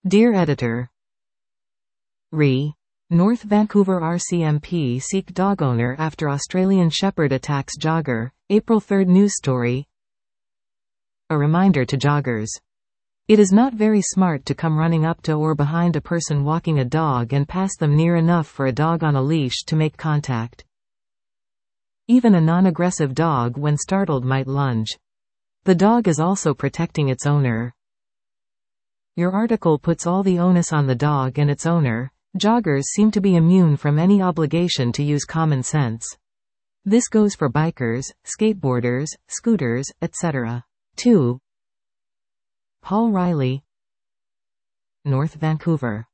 Dear Editor, North Vancouver RCMP seek dog owner after Australian Shepherd attacks jogger. April 3 news story. A reminder to joggers. It is not very smart to come running up to or behind a person walking a dog and pass them near enough for a dog on a leash to make contact. Even a non-aggressive dog when startled might lunge. The dog is also protecting its owner. Your article puts all the onus on the dog and its owner. Joggers seem to be immune from any obligation to use common sense. This goes for bikers, skateboarders, scooters, etc. 2. Paul Riley, North Vancouver.